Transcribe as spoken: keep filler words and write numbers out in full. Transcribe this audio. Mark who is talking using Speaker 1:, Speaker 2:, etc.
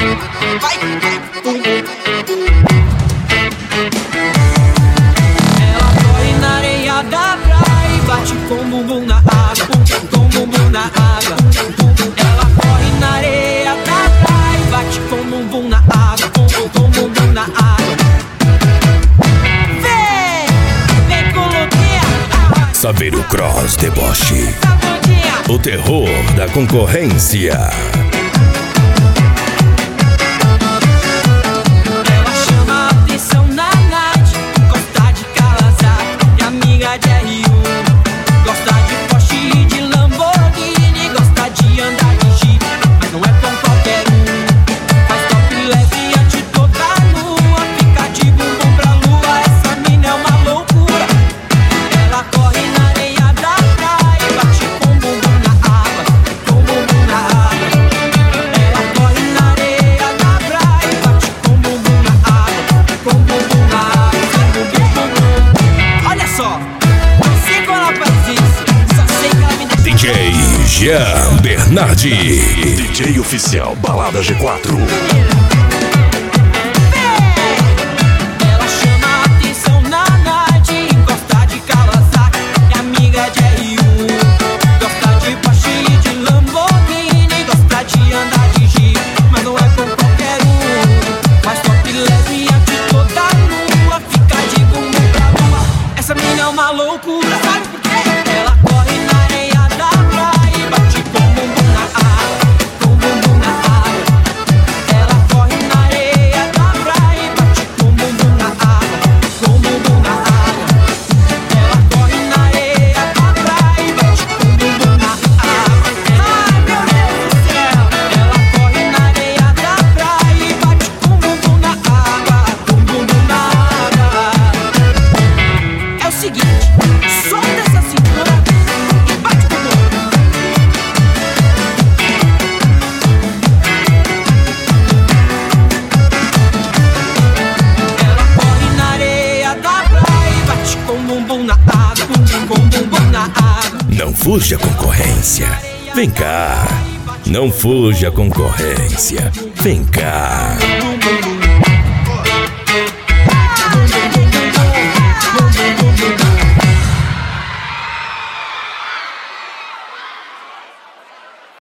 Speaker 1: Vai, vai, bum.
Speaker 2: Ela corre na areia da praia e bate com o bumbum na água, com o bumbum na água. Ela corre na areia da praia e bate com o bumbum na água, com o bumbum na água. Vem, vem com Luquinha.
Speaker 3: Saveiro Cross Deboche, o terror da concorrência.
Speaker 2: Ela chama a atenção na night, gosta de Kawasaki e amiga de R um. Gosta de Porsche e de Lamborghini, gosta de andar de Jeep, mas não é com qualquer um. Faz topless e ante toda nua, fica de bumbum pra lua, essa mina é uma loucura. Ela corre na areia da praia e bate com o bumbum na água, com o bumbum na água. Ela corre na areia da praia e bate com o bumbum na água, com o bumbum na água, com o bumbum, bumbum. Olha só, não sei qual ela faz isso, só sei que ela me deixa.
Speaker 3: D J Jean Bernardi,
Speaker 4: D J oficial Balada G quatro.
Speaker 2: Ela chama a atenção na night, gosta de Kawasaki e amiga de R um. Gosta de Porsche e de Lamborghini, gosta de andar de Jeep, mas não é com qualquer um. Faz topless e ante toda nua, fica de bumbum pra lua, essa mina é uma loucura. Sabe por quê? Ela corre na areia da praia e bate com o bumbum na água, com o bumbum na água. Ela corre na areia da praia e bate com o bumbum na água, com o bumbum na água. Ela corre na areia da praia e bate com o bumbum na água. Ai, meu Deus do céu! Ela corre na areia da praia e bate com o bumbum na água, com o bumbum na água. É o seguinte, solta essa cintura e bate com o bumbum. Ela corre na areia da praia e bate com o bumbum na água, com o bumbum na água.
Speaker 3: não fuja concorrência. Vem cá, não fuja concorrência. Vem cá.
Speaker 2: Bum, bum, bum.